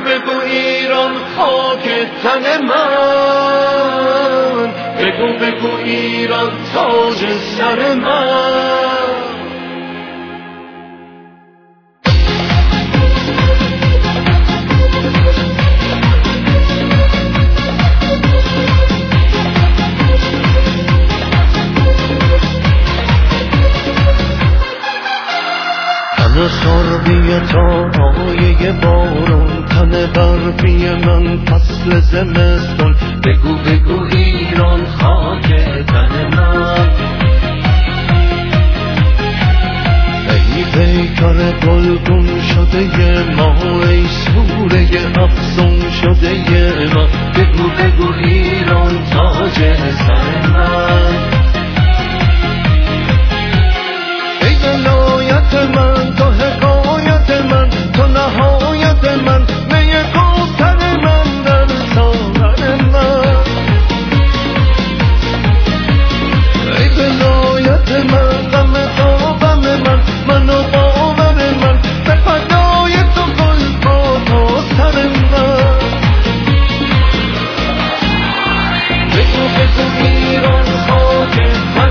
بگو ایران خاک تن من، بگو ایران تاج سر من. تن سربی تا آیه بارون، تن برفی من فصل زمستون، بگو ایران خاک تن من. ای پیکر گلگون شده ما، ای سوره افسون شده ما، بگو ایران تاج سر من. ای ولایت من، تو حکایت من، تو نهایت من، می کوثر من در ساغر من. ای ولایت من، غم تا غم من و باور من، به فدای تو گل با سر من. بگو ایران خاک تن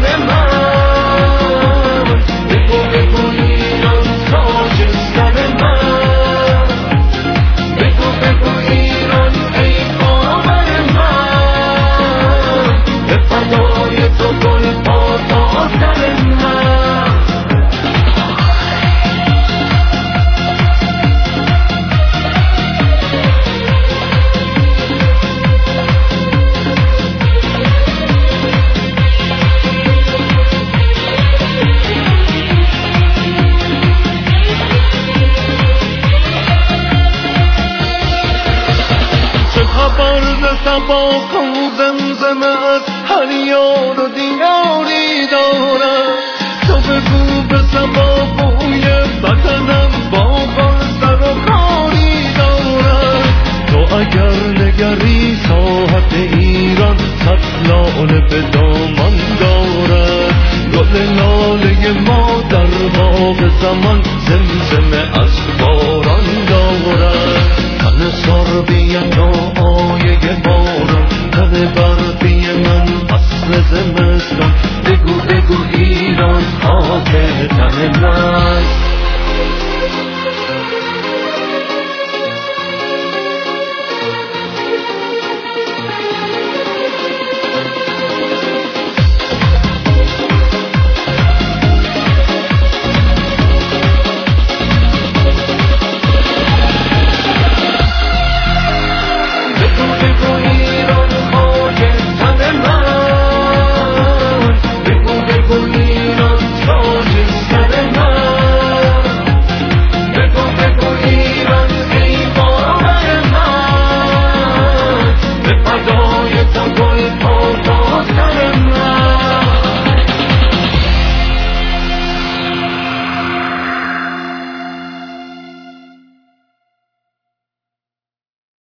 من، بگو ایران تاج سر من، بگو ایران ای باور من، به فدای تو گل با سر من. چه خبر ز سبا کو زمزمه از هر یار و دیاری دارد،